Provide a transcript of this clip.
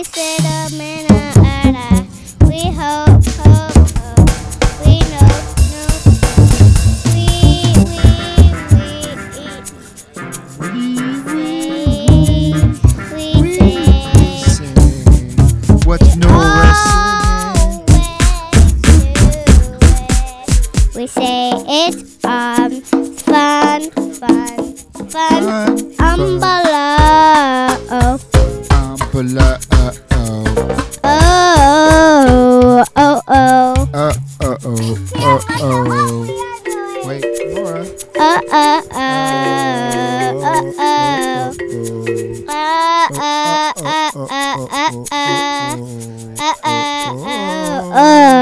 say the minute, we hope, hope, hope. We know, know. We say. What's no We say it's fun, fun, Fun. umbrella. umbrella? Oh, oh, oh. Wait, Laura. Oh, oh, oh. Oh, oh. Oh, oh, oh, oh, oh, oh, oh, oh, oh.